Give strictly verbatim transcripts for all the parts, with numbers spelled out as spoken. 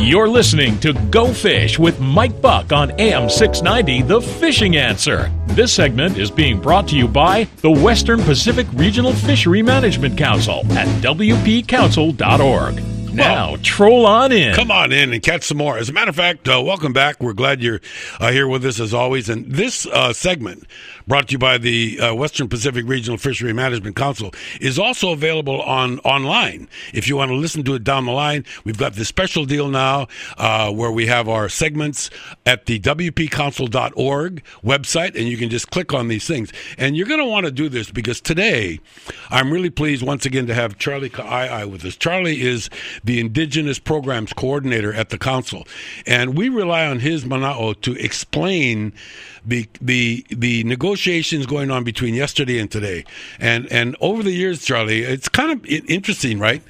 You're listening to Go Fish with Mike Buck on A M six ninety, The Fishing Answer. This segment is being brought to you by the Western Pacific Regional Fishery Management Council at w p council dot org. Now, well, troll on in. Come on in and catch some more. As a matter of fact, uh, welcome back. We're glad you're uh, here with us as always. And this uh, segment, brought to you by the uh, Western Pacific Regional Fishery Management Council, is also available on online. If you want to listen to it down the line, we've got this special deal now uh, where we have our segments at the w p council dot org website, and you can just click on these things. And you're going to want to do this because today I'm really pleased once again to have Charlie Ka'ai with us. Charlie is the Indigenous Programs Coordinator at the Council. And we rely on his mana'o to explain the the the negotiations going on between yesterday and today. And and over the years, Charlie, it's kind of interesting, right?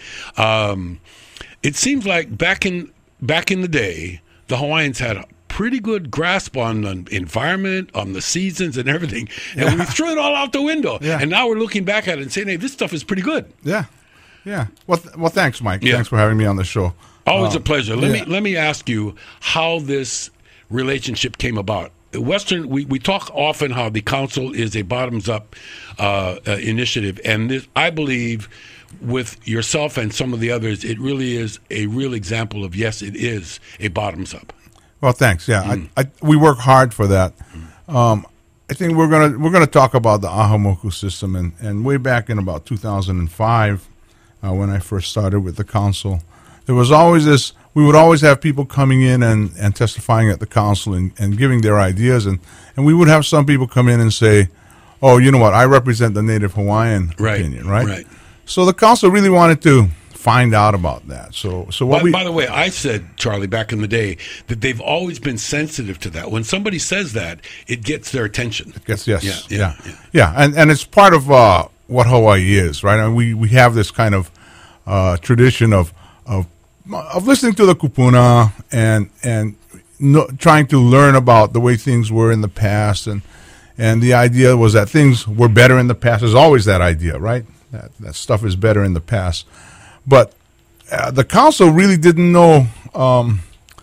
Um, it seems like back in back in the day, the Hawaiians had a pretty good grasp on the environment, on the seasons and everything. And Yeah. we threw it all out the window. Yeah. And now we're looking back at it and saying, hey, this stuff is pretty good. Yeah, yeah. Well, th- well, thanks, Mike. Yeah. Thanks for having me on the show. Always Um, a pleasure. Let yeah. me let me ask you how this relationship came about. Western, we, we talk often how the council is a bottoms-up uh, uh, initiative, and this, I believe, with yourself and some of the others, it really is a real example of yes, it is a bottoms-up. Well, thanks. Yeah, Mm. I, I, we work hard for that. Um, I think we're gonna we're gonna talk about the aha moku system, and, and way back in about two thousand five, uh, when I first started with the council, there was always this. We would always have people coming in and, and testifying at the council and, and giving their ideas, and, and we would have some people come in and say, "Oh, you know what? I represent the Native Hawaiian Right, opinion, right?" right. So the council really wanted to find out about that. So, so what By, we by the way, I said, Charlie, back in the day, that they've always been sensitive to that. When somebody says that, it gets their attention. Yes, yes, Yeah, yeah, yeah, yeah, yeah. and and it's part of uh, what Hawaii is, right? And we, we have this kind of uh, tradition of of of listening to the kupuna and and no, trying to learn about the way things were in the past, and and the idea was that things were better in the past. There's always that idea, right? That that stuff is better in the past, but uh, the council really didn't know um,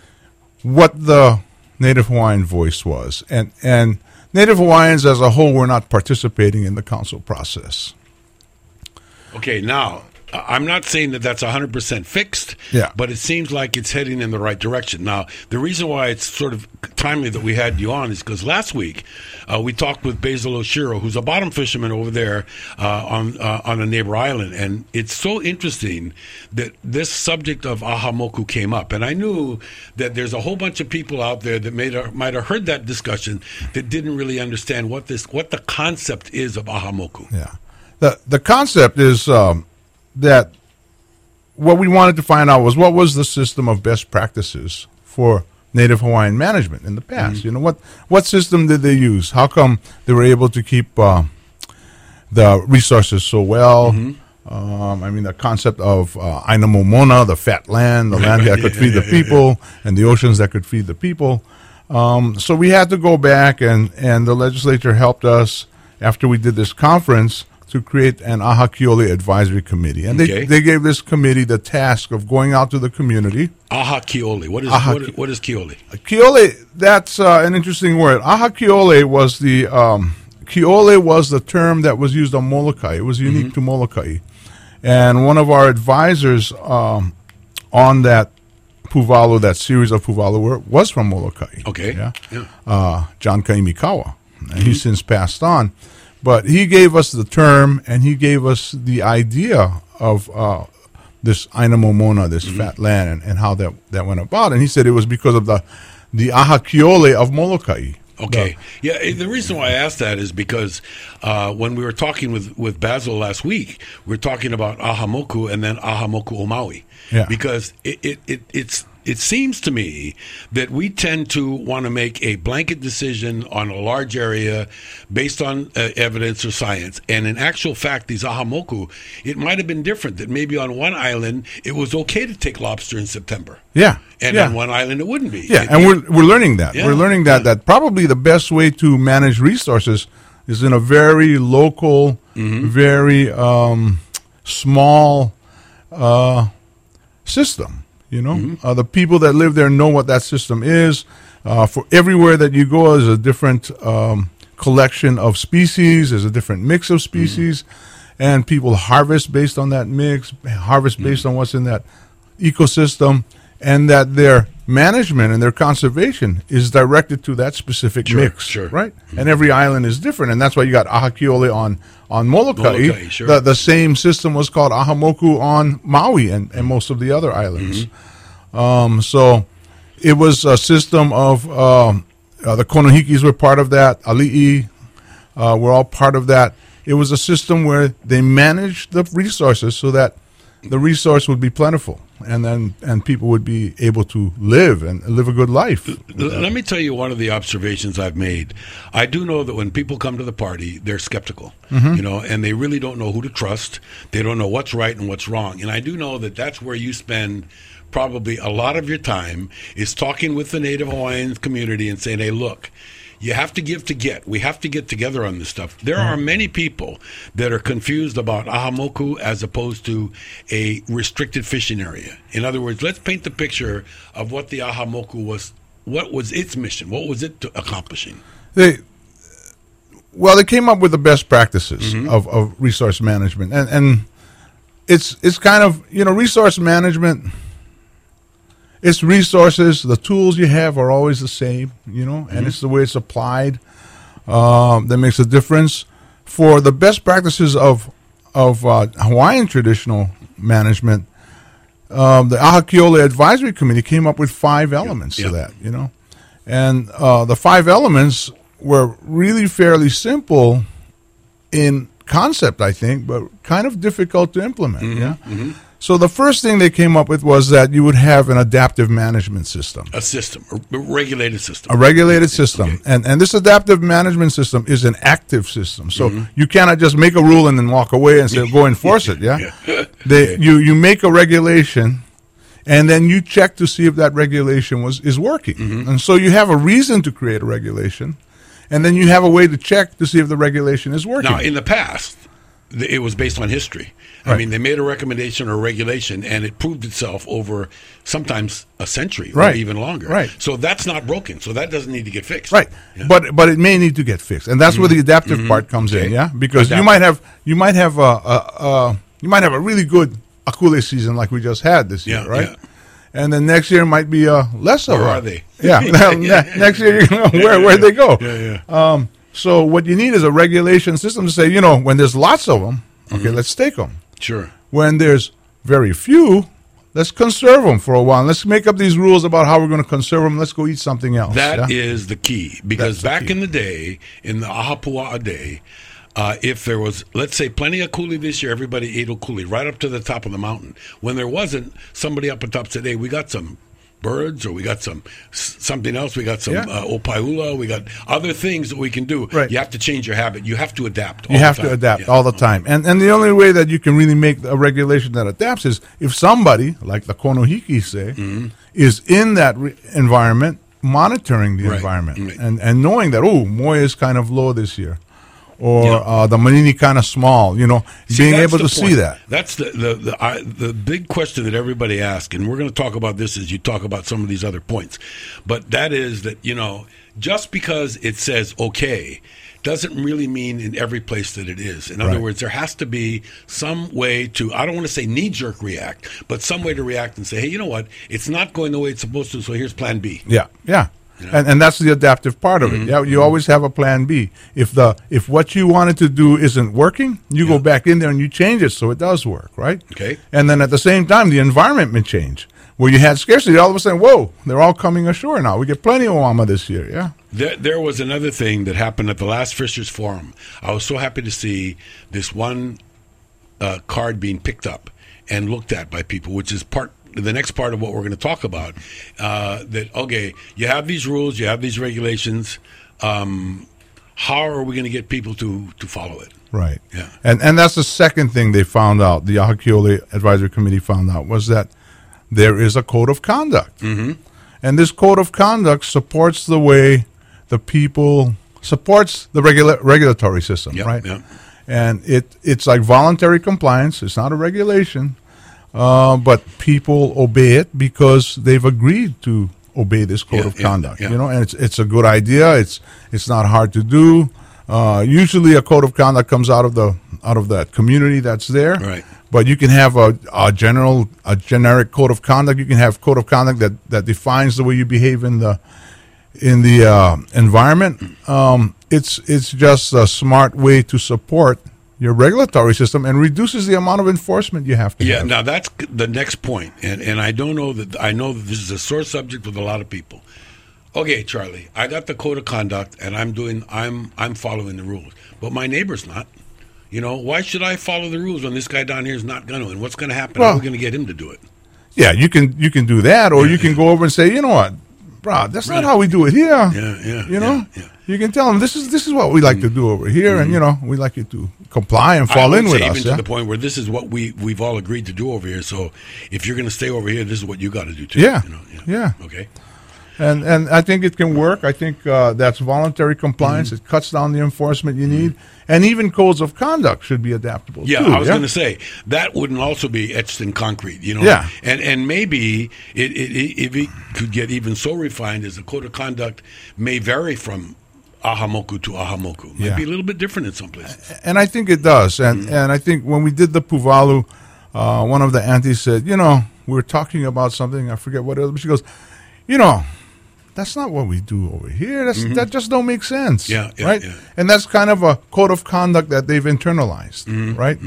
what the Native Hawaiian voice was, and and Native Hawaiians as a whole were not participating in the council process. Okay, now, uh, I'm not saying that that's one hundred percent fixed, Yeah. but it seems like it's heading in the right direction. Now, the reason why it's sort of timely that we had you on is because last week uh, we talked with Basil Oshiro, who's a bottom fisherman over there uh, on uh, on a neighbor island, and it's so interesting that this subject of aha moku came up. And I knew that there's a whole bunch of people out there that may have, might have heard that discussion that didn't really understand what this what the concept is of aha moku. Yeah. The the concept is um, that what we wanted to find out was what was the system of best practices for Native Hawaiian management in the past. Mm-hmm. You know, what what system did they use? How come they were able to keep uh, the resources so well? Mm-hmm. Um, I mean, the concept of uh, Aina Momona, the fat land, the land that Yeah, could yeah, feed yeah, the yeah, people, and the oceans that could feed the people. Um, so we had to go back, and, and the legislature helped us after we did this conference to create an Aha Kiole Advisory Committee. And Okay. they, they gave this committee the task of going out to the community. Aha Kiole. What is Aha what, Ki- what is Kiole? Kiole, that's uh, an interesting word. Aha Kiole was the um, Kiole was the term that was used on Molokai. It was unique to Molokai. And one of our advisors um, on that Puvalu, that series of Puvalu were, was from Molokai. Okay. Yeah. Yeah. Uh, John Kaimikawa. And he's since passed on. But he gave us the term, and he gave us the idea of uh, this Aina Momona, this fat land, and, and how that, that went about. And he said it was because of the the Aha Kiole of Molokai. Okay. Yeah, eh, the reason why I asked that is because uh, when we were talking with, with Basil last week, we were talking about aha moku and then aha moku o Maui. Yeah. Because it, it, it, it's it seems to me that we tend to want to make a blanket decision on a large area based on uh, evidence or science. And in actual fact, these aha moku, it might have been different. That maybe on one island, it was okay to take lobster in September. Yeah. And yeah. on one island, it wouldn't be. Yeah, It- and it- we're we're learning that. Yeah, We're learning that yeah. that probably the best way to manage resources is in a very local, Mm-hmm. very um, small uh, system. You know, mm-hmm. uh, the people that live there know what that system is. Uh, for everywhere that you go, there's a different um, collection of species. There's a different mix of species, mm-hmm. and people harvest based on that mix, harvest based mm-hmm. on what's in that ecosystem, and that their management and their conservation is directed to that specific sure, mix, sure. right? Mm-hmm. And every island is different, and that's why you got Ahakiole on on Molokai. Molokai sure. the, the same system was called Ahamoku on Maui and, and most of the other islands. Mm-hmm. Um, so it was a system of um, uh, the Konohikis were part of that. Ali'i uh, were all part of that. It was a system where they managed the resources so that the resource would be plentiful, and then and people would be able to live and live a good life. Let me tell you one of the observations I've made. I do know that when people come to the party, they're skeptical, mm-hmm. you know, and they really don't know who to trust. They don't know what's right and what's wrong. And I do know that that's where you spend probably a lot of your time is talking with the Native Hawaiian community and saying, hey, look, you have to give to get. We have to get together on this stuff. There are many people that are confused about Ahamoku as opposed to a restricted fishing area. In other words, let's paint the picture of what the Ahamoku was. What was its mission? What was it to accomplishing? They, well, they came up with the best practices mm-hmm. of, of resource management, and and it's it's kind of you know resource management. It's resources. The tools you have are always the same, you know, and mm-hmm. it's the way it's applied um, that makes a difference. For the best practices of of uh, Hawaiian traditional management, um, the Ahakiole Advisory Committee came up with five elements yep. to that, you know, and uh, the five elements were really fairly simple in concept, I think, but kind of difficult to implement. Mm-hmm. Yeah. Mm-hmm. So the first thing they came up with was that you would have an adaptive management system. A system, a regulated system. A regulated system. Okay. And and this adaptive management system is an active system. So mm-hmm. you cannot just make a rule and then walk away and say, go enforce it, yeah? yeah. They, you, you make a regulation, and then you check to see if that regulation was is working. Mm-hmm. And so you have a reason to create a regulation, and then you have a way to check to see if the regulation is working. Now, in the past, it was based on history. I right. mean, they made a recommendation or a regulation, and it proved itself over sometimes a century or right. even longer. Right. So that's not broken. So that doesn't need to get fixed. Right. Yeah. But but it may need to get fixed, and that's mm-hmm. where the adaptive mm-hmm. part comes okay. in. Yeah, because adaptive. you might have you might have a, a, a you might have a really good akule season like we just had this year, yeah, right? Yeah. And then next year might be uh, less of. Where a, are they? Yeah. Next year, you know, where where they go? Yeah, yeah. Um, so what you need is a regulation system to say, you know, when there's lots of them, okay, mm-hmm. let's take them. Sure. When there's very few, let's conserve them for a while. Let's make up these rules about how we're going to conserve them. Let's go eat something else. That yeah? is the key. Because the back key. in the day, in the Ahapua'a day, uh, if there was, let's say, plenty of kuli this year, everybody ate okuli right up to the top of the mountain. When there wasn't, somebody up on top said, hey, we got some birds, or we got some something else. We got some yeah. uh, opaiula. We got other things that we can do. Right. You have to change your habit. You have to adapt. All you have the time. to adapt yeah. all the time, and and the only way that you can really make a regulation that adapts is if somebody, like the Konohiki say, mm-hmm. is in that re- environment, monitoring the right. environment, right. and and knowing that oh, Moya is kind of low this year. Or yeah. uh, the Manini kind of small, you know, see, being able to point. see that. That's the the the, I, the big question that everybody asks, and we're going to talk about this as you talk about some of these other points. But that is that, you know, just because it says okay doesn't really mean in every place that it is. In other right. words, there has to be some way to, I don't want to say knee-jerk react, but some way to react and say, hey, you know what, it's not going the way it's supposed to, so here's plan B. Yeah, yeah. You know? And and that's the adaptive part of it. Mm-hmm. Yeah, you always have a plan B. If the if what you wanted to do isn't working, you yeah. go back in there and you change it so it does work, right? Okay. And then at the same time, the environment may change. Where you had scarcity, all of a sudden, whoa, they're all coming ashore now. We get plenty of wama this year, yeah. There, there was another thing that happened at the last Fishers Forum. I was so happy to see this one uh, card being picked up and looked at by people, which is part the next part of what we're going to talk about, uh, that, okay, you have these rules, you have these regulations. Um, how are we going to get people to, to follow it? Right. Yeah. And and that's the second thing they found out, the Ahakiole Advisory Committee found out, was that there is a code of conduct. Mm-hmm. And this code of conduct supports the way the people, supports the regula- regulatory system, yep, right? Yep. And it it's like voluntary compliance. It's not a regulation. uh, but people obey it because they've agreed to obey this code Yeah, of yeah, conduct. yeah. You know, and it's it's a good idea. It's it's not hard to do. Uh, usually, a code of conduct comes out of the out of that community that's there. Right. But you can have a, a general, a generic code of conduct. You can have code of conduct that, that defines the way you behave in the in the uh, environment. Um, it's it's just a smart way to support your regulatory system and reduces the amount of enforcement you have to Yeah, have. now that's the next point, and and I don't know that I know that this is a sore subject with a lot of people. Okay, Charlie, I got the code of conduct, and I'm doing I'm I'm following the rules, but my neighbor's not. You know, why should I follow the rules when this guy down here is not going to? And what's going to happen? How Well- are we going to get him to do it? Yeah, you can you can do that, or you can go over and say, you know what, bro, that's not how we do it here. Yeah, yeah, You know, yeah, yeah. you can tell them this is this is what we like to do over here, and you know, we like you to comply and I fall would in say with even us. to Yeah? the point where this is what we we've all agreed to do over here. So if you're going to stay over here, this is what you got to do too. Yeah, you know? yeah. Okay. And and I think it can work. I think uh, that's voluntary compliance. Mm-hmm. It cuts down the enforcement you need, and even codes of conduct should be adaptable. Yeah, too, I was going to say that wouldn't also be etched in concrete, you know. Yeah. and and maybe it, it, it if it could get even so refined as the code of conduct may vary from Ahamoku to Ahamoku. Might Yeah. be a little bit different in some places. And I think it does. And Mm-hmm. and I think when we did the Puvalu, uh, one of the aunties said, you know, we were talking about something. I forget what it was. But she goes, you know, that's not what we do over here. That's that just don't make sense. Mm-hmm. Yeah, yeah, right. yeah. And that's kind of a code of conduct that they've internalized, Mm-hmm. right?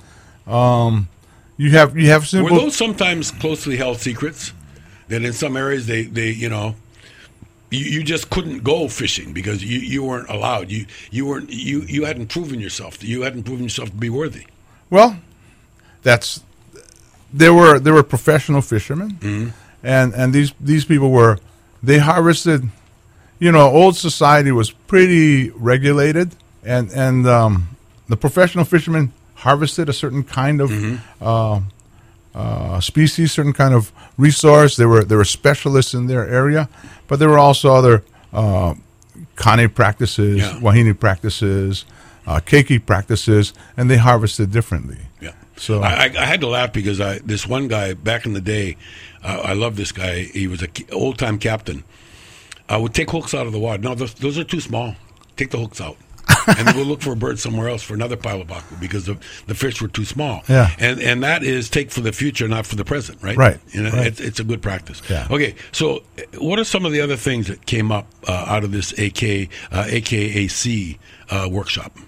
Um, you have you have Were simple. those sometimes closely held secrets that in some areas they, they you know you, you just couldn't go fishing because you, you weren't allowed. You you weren't you, you hadn't proven yourself. You hadn't proven yourself to be worthy. Well, that's there were there were professional fishermen, Mm-hmm. and and these these people were they harvested. You know, old society was pretty regulated, and and um, the professional fishermen harvested a certain kind of uh, uh, species, certain kind of resource. They were they were specialists in their area, but there were also other uh, kane practices, Yeah. wahine practices, uh, keiki practices, and they harvested differently. Yeah. So- I, I, I had to laugh because I this one guy back in the day, uh, I love this guy. He was a old time captain. I would take hooks out of the water. No, those, those are too small. Take the hooks out. And then we'll look for a bird somewhere else for another pile of baku because the, the fish were too small. Yeah. And and that is take for the future, not for the present, right? Right, You know, right. It's, it's a good practice. Yeah. Okay, so uh, what are some of the other things that came up uh, out of this A K, uh, A K A C uh, workshop?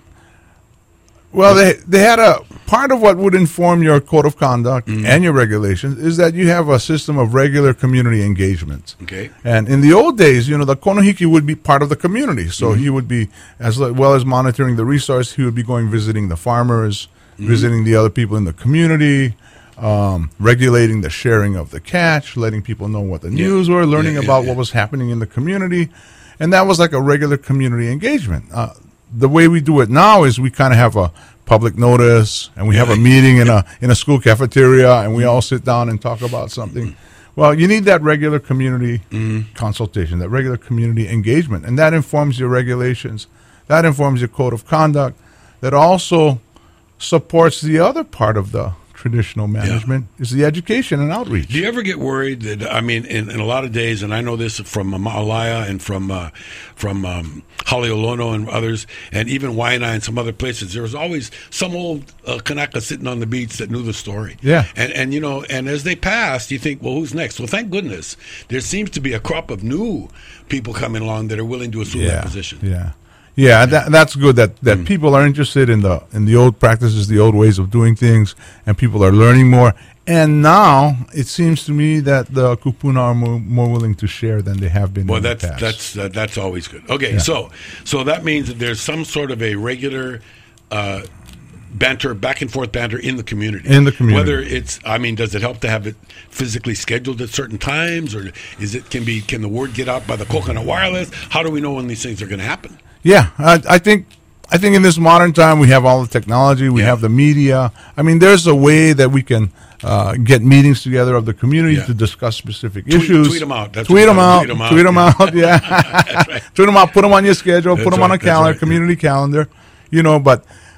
Well, they they had a part of what would inform your code of conduct and your regulations is that you have a system of regular community engagement. Okay. And in the old days, you know, the konohiki would be part of the community, so he would be as le- well as monitoring the resource. He would be going visiting the farmers, visiting the other people in the community, um, regulating the sharing of the catch, letting people know what the news were, learning Yeah, yeah, about yeah. what was happening in the community, and that was like a regular community engagement. Uh, the way we do it now is we kind of have a public notice and we have a meeting in a in a school cafeteria and we all sit down and talk about something. Well, you need that regular community consultation, that regular community engagement, and that informs your regulations, that informs your code of conduct, that also supports the other part of the traditional management is the education and outreach. Do you ever get worried that I mean, in, in a lot of days, and I know this from Ma'alaya and from uh, from um, Haleolono and others, and even Waianae and some other places, there was always some old uh, Kanaka sitting on the beach that knew the story. Yeah. and and you know, and as they passed, you think, well, who's next? Well, thank goodness, there seems to be a crop of new people coming along that are willing to assume that position. Yeah, yeah, that, that's good. That that people are interested in the in the old practices, the old ways of doing things, and people are learning more. And now it seems to me that the kupuna are more, more willing to share than they have been. Well, in that's the past. that's uh, that's always good. Okay, so so that means that there's some sort of a regular uh, banter, back and forth banter in the community. In the community. Whether it's, I mean, does it help to have it physically scheduled at certain times, or is it can be can the word get out by the coconut wireless? How do we know when these things are going to happen? Yeah, I, I think I think in this modern time we have all the technology, we Yeah. have the media. I mean, there's a way that we can uh, get meetings together of the community Yeah. to discuss specific Tweet- issues. tweet 'em out. That's tweet what them we out. tweet 'em out. Tweet them Yeah. out. Yeah, right. tweet them out. Put them on your schedule. put That's them on right, a that's calendar, right, community calendar. You know, but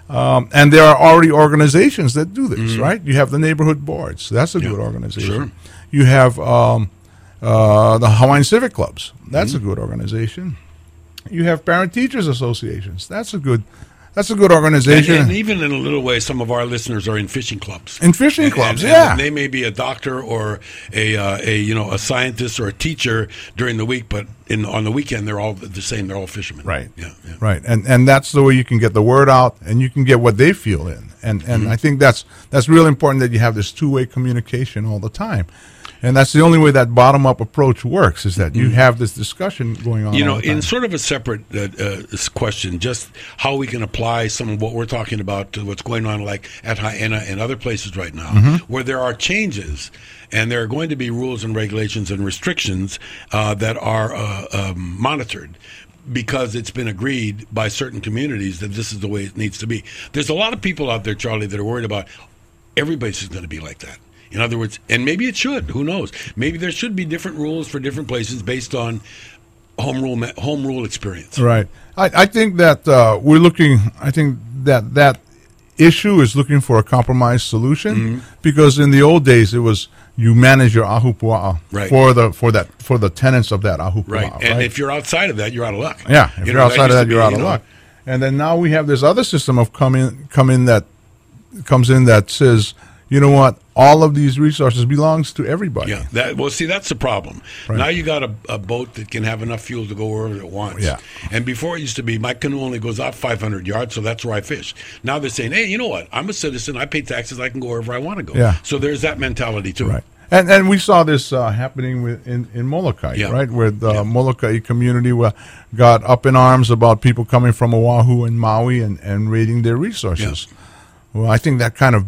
Um, and there are already organizations that do this, mm-hmm. right? You have the neighborhood boards. That's a yeah, good organization. Sure. You have um, uh, the Hawaiian Civic Clubs. That's mm-hmm. a good organization. You have parent-teachers associations. That's a good That's a good organization. And, and even in a little way, some of our listeners are in fishing clubs. In fishing and, clubs, and, yeah. And they may be a doctor or a uh, a you know a scientist or a teacher during the week, but in on the weekend they're all the same. They're all fishermen. Right. Yeah. yeah. Right. And and that's the way you can get the word out, and you can get what they feel in. And and mm-hmm. I think that's that's really important that you have this two way communication all the time. And that's the only way that bottom-up approach works, is that you have this discussion going on. You know, all the time. in sort of a separate uh, uh, question, just how we can apply some of what we're talking about to what's going on, like at Haena and other places right now, mm-hmm. where there are changes, and there are going to be rules and regulations and restrictions uh, that are uh, um, monitored, because it's been agreed by certain communities that this is the way it needs to be. There's a lot of people out there, Charlie, that are worried about everybody's going to be like that. In other words, and maybe it should, who knows? Maybe there should be different rules for different places based on home rule home rule experience. Right. I, I think that uh, we're looking, I think that that issue is looking for a compromise solution, mm-hmm. because in the old days it was you manage your ahupua'a right. for the for that for the tenants of that ahupua'a. Right. And right? if you're outside of that, you're out of luck. Yeah. If you you're know, outside that of that, be, you're out you of know, luck. And then now we have this other system of come in, come in that comes in that says, you know what? All of these resources belongs to everybody. Yeah. That, well, see, that's the problem. Right. Now you got a, a boat that can have enough fuel to go wherever it wants. Yeah. And before it used to be, my canoe only goes out five hundred yards, so that's where I fish. Now they're saying, hey, you know what? I'm a citizen. I pay taxes. I can go wherever I want to go. Yeah. So there's that mentality too. Right. And and we saw this uh, happening with, in in Molokai, yeah. right, where the yeah. Molokai community uh, got up in arms about people coming from Oahu and Maui and, and raiding their resources. Yeah. Well, I think that kind of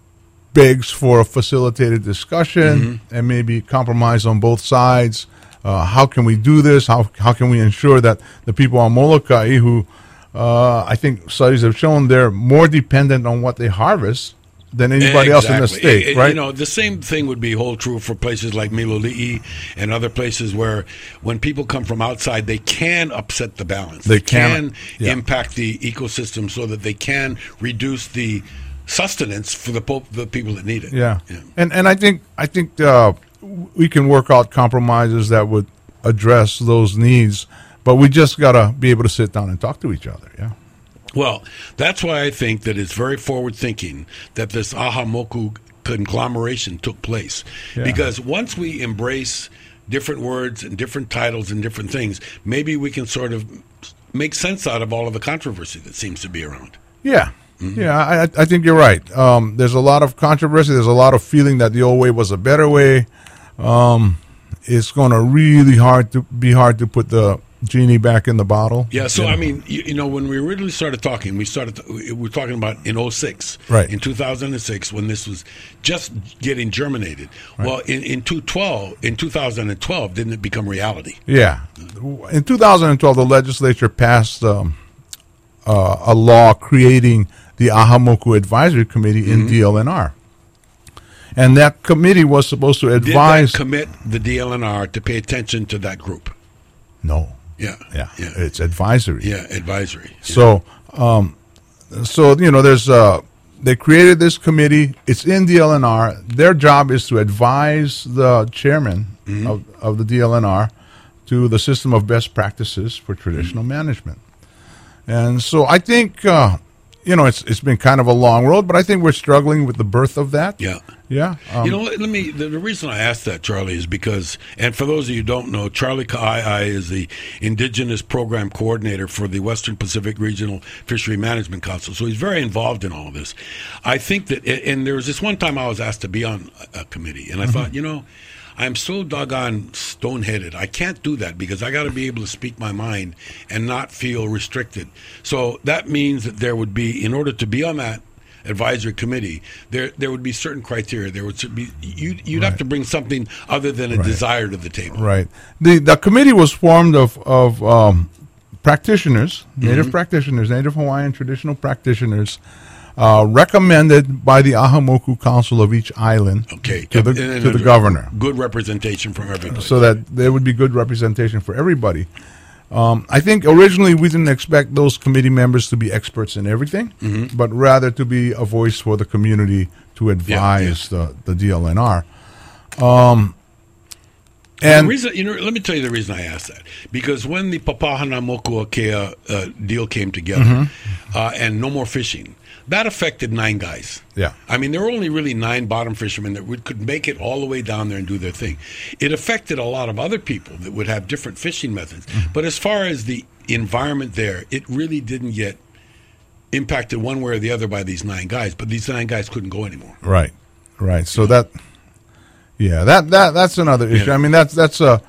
begs for a facilitated discussion mm-hmm. and maybe compromise on both sides. Uh, how can we do this? How how can we ensure that the people on Molokai, who uh, I think studies have shown they're more dependent on what they harvest than anybody exactly. else in the state, it, right? You know, the same thing would be whole true for places like Miloli'i and other places where when people come from outside, they can upset the balance. They, they can, can yeah. impact the ecosystem so that they can reduce the sustenance for the po- the people that need it. Yeah, yeah. and and I think I think uh, we can work out compromises that would address those needs, but we just gotta be able to sit down and talk to each other. Yeah. Well, that's why I think that it's very forward thinking that this Ahamoku conglomeration took place, yeah. because once we embrace different words and different titles and different things, maybe we can sort of make sense out of all of the controversy that seems to be around. Yeah. Mm-hmm. Yeah, I, I think you're right. Um, there's a lot of controversy. There's a lot of feeling that the old way was a better way. Um, it's going to really hard to be hard to put the genie back in the bottle. Yeah. So yeah. I mean, you, you know, when we originally started talking, we started we were talking about in oh six, right? In two thousand six, when this was just getting germinated. Right. Well, in in two twelve, in two thousand twelve, didn't it become reality? Yeah. In two thousand twelve, the legislature passed um, uh, a law creating the Ahamoku Advisory Committee in mm-hmm. D L N R. And that committee was supposed to advise... Did that commit the D L N R to pay attention to that group? No. Yeah. Yeah. yeah. It's advisory. Yeah, advisory. Yeah. So, um, so you know, there's... Uh, they created this committee. It's in D L N R. Their job is to advise the chairman mm-hmm. of, of the D L N R to the system of best practices for traditional mm-hmm. management. And so I think... Uh, You know, it's it's been kind of a long road, but I think we're struggling with the birth of that. Yeah, yeah. Um, you know, let me. The, the reason I asked that, Charlie, is because, and for those of you who don't know, Charlie Ka'ai is the Indigenous Program Coordinator for the Western Pacific Regional Fishery Management Council, so he's very involved in all of this. I think that, and there was this one time I was asked to be on a, a committee, and I mm-hmm. thought, you know, I'm so doggone stone-headed. I can't do that because I got to be able to speak my mind and not feel restricted. So that means that there would be, in order to be on that advisory committee, there there would be certain criteria. There would be you'd, you'd right. have to bring something other than a right. desire to the table. Right. The the committee was formed of of um, practitioners, Native mm-hmm. practitioners, Native Hawaiian traditional practitioners. Uh, recommended by the Ahamoku Council of each island okay. to the, and, and to the governor. Good representation from everybody. So that there would be good representation for everybody. Um, I think originally we didn't expect those committee members to be experts in everything, mm-hmm. but rather to be a voice for the community to advise yeah, yeah. the the D L N R. Um, and the reason, you know, let me tell you the reason I asked that. Because when the Papahanaumokuakea uh, deal came together, mm-hmm. uh, and no more fishing, that affected nine guys. Yeah. I mean, there were only really nine bottom fishermen that would, could make it all the way down there and do their thing. It affected a lot of other people that would have different fishing methods. Mm-hmm. But as far as the environment there, it really didn't get impacted one way or the other by these nine guys. But these nine guys couldn't go anymore. Right. Right. So that... Yeah, that, that that's another issue. Yeah. I mean, that's that's a.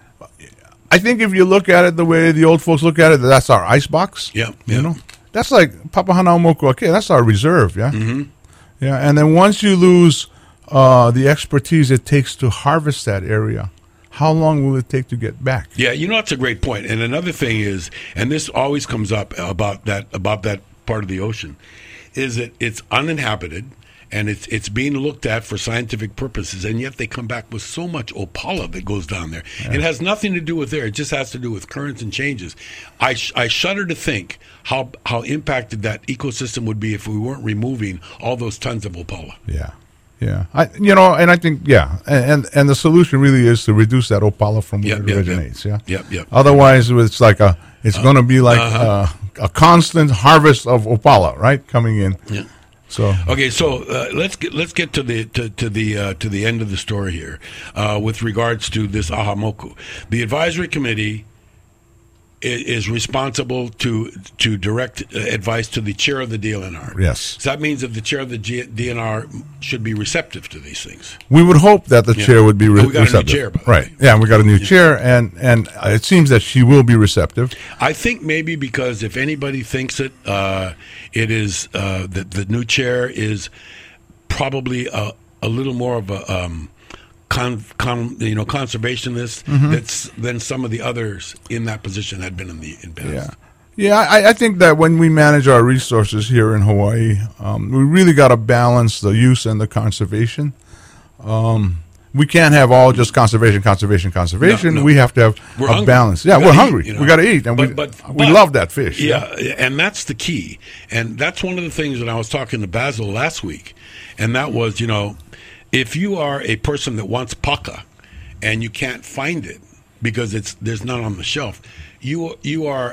I think if you look at it the way the old folks look at it, that's our ice box. Yeah, yeah. You know, that's like Papahanaumokuakea. That's our reserve. Yeah, mm-hmm. yeah. And then once you lose uh, the expertise it takes to harvest that area, how long will it take to get back? Yeah, you know, that's a great point. And another thing is, and this always comes up about that about that part of the ocean, is that it's uninhabited. And it's it's being looked at for scientific purposes, and yet they come back with so much opala that goes down there. Yeah. It has nothing to do with there; it just has to do with currents and changes. I sh- I shudder to think how how impacted that ecosystem would be if we weren't removing all those tons of opala. Yeah, yeah. I you know, and I think yeah, and and the solution really is to reduce that opala from where yep, it yep, originates. Yep. Yeah, yep, yep. Otherwise, it's like a it's uh, going to be like uh-huh. uh, a constant harvest of opala, right, coming in. Yeah. So okay, so uh, let's get let's get to the to, to the uh, to the end of the story here, uh, with regards to this ahamoku. The advisory committee is, is responsible to to direct uh, advice to the chair of the D L N R. Yes, so that means that the chair of the G- D N R should be receptive to these things. We would hope that the yeah. chair would be re- we got receptive. A new chair, by right? the way. Yeah, we got a new yeah. chair, and and it seems that she will be receptive. I think maybe because if anybody thinks it, uh, it is uh, that the new chair is probably a, a little more of a um, con, con, you know conservationist mm-hmm. that's than some of the others in that position had been in the in past. Yeah. Yeah, I, I think that when we manage our resources here in Hawaii, um, we really got to balance the use and the conservation. Um, we can't have all just conservation, conservation, conservation. No, no. We have to have we're a hungry. balance. Yeah, we we're eat, hungry. You know? We got to eat, and but, we but, we but, love that fish. Yeah, yeah, and that's the key. And that's one of the things that I was talking to Basil last week, and that was, you know, if you are a person that wants paka and you can't find it because it's there's none on the shelf, you you are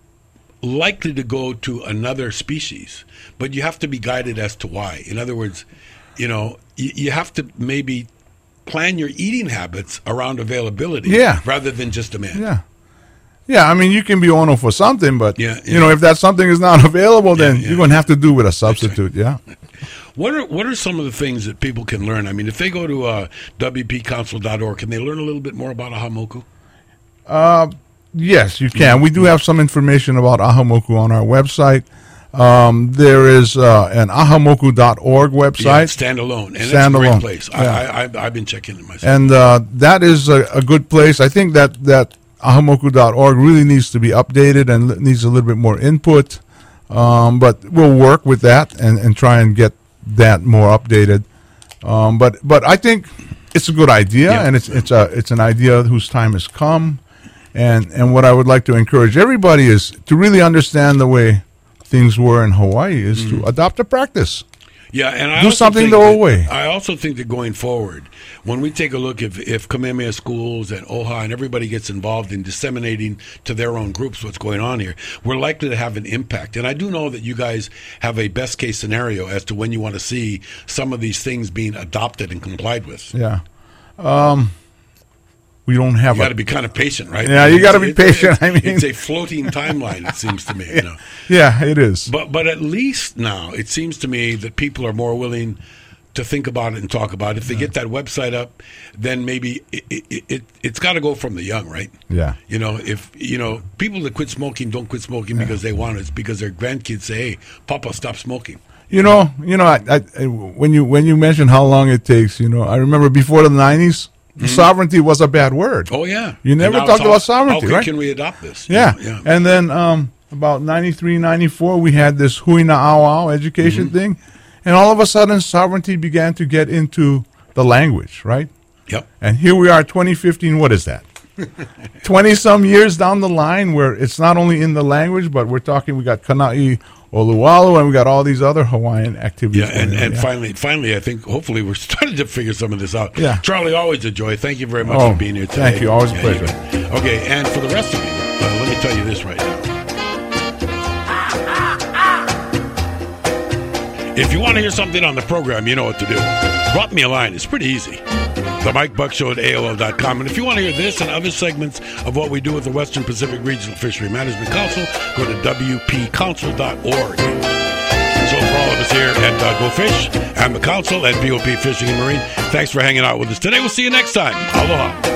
likely to go to another species, but you have to be guided as to why. In other words, you know, you, you have to maybe plan your eating habits around availability yeah. rather than just demand. Yeah. Yeah, I mean, you can be ono for something, but, yeah, yeah. you know, if that something is not available, then yeah, yeah. you're going to have to do with a substitute, yeah. What are what are some of the things that people can learn? I mean, if they go to uh, W P council dot org, can they learn a little bit more about ahamoku? Uh, yes, you can. We do have some information about ahamoku on our website. Um, there is uh, an ahamoku dot org website. Yeah, standalone. And standalone. It's a great place. Yeah. I, I, I've, I've been checking it myself. And uh, that is a, a good place. I think that, that ahamoku dot org really needs to be updated and li- needs a little bit more input. Um, but we'll work with that and, and try and get that more updated. Um, but but I think it's a good idea, yeah. and it's it's a it's an idea whose time has come. And and what I would like to encourage everybody is to really understand the way things were in Hawaii is mm. to adopt a practice. Yeah, and I do also something think the that, old way. I also think that going forward, when we take a look if if Kamehameha schools and O H A and everybody gets involved in disseminating to their own groups what's going on here, we're likely to have an impact. And I do know that you guys have a best case scenario as to when you want to see some of these things being adopted and complied with. Yeah. Um, we don't have you a... got to be kind of patient, right? Yeah, you got to be it's, patient. It's, I mean, it's a floating timeline, it seems to me. You know? Yeah, it is. But but at least now it seems to me that people are more willing to think about it and talk about it. If they yeah. get that website up, then maybe it, it, it, it's got to go from the young, right? Yeah. You know, if, you know, people that quit smoking don't quit smoking yeah. because they want it. It's because their grandkids say, hey, Papa, stop smoking. You know, you know, I, I, when you when you mention how long it takes, you know, I remember before the nineties, mm-hmm. sovereignty was a bad word. Oh, yeah. You never talked how, about sovereignty, how can, right? can we adopt this? Yeah. You know, yeah. And then um, about ninety-three, ninety-four, we had this Huina Awao education mm-hmm. thing. And all of a sudden, sovereignty began to get into the language, right? Yep. And here we are, twenty fifteen. What is that? twenty some years down the line where it's not only in the language, but we're talking, we got Kana'i Oluwalu, and we got all these other Hawaiian activities. Yeah, and, going on, and yeah. finally, finally, I think hopefully we're starting to figure some of this out. Yeah. Charlie, always a joy. Thank you very much Oh, for being here today. thank you. Always a Yeah, pleasure. you bet. Okay, and for the rest of you, uh, let me tell you this right now. If you want to hear something on the program, you know what to do. Drop me a line. It's pretty easy. The Mike Buck Show at A O L dot com. And if you want to hear this and other segments of what we do with the Western Pacific Regional Fishery Management Council, go to W P council dot org. So for all of us here at uh, Go Fish and the Council at V O P Fishing and Marine, thanks for hanging out with us today. We'll see you next time. Aloha.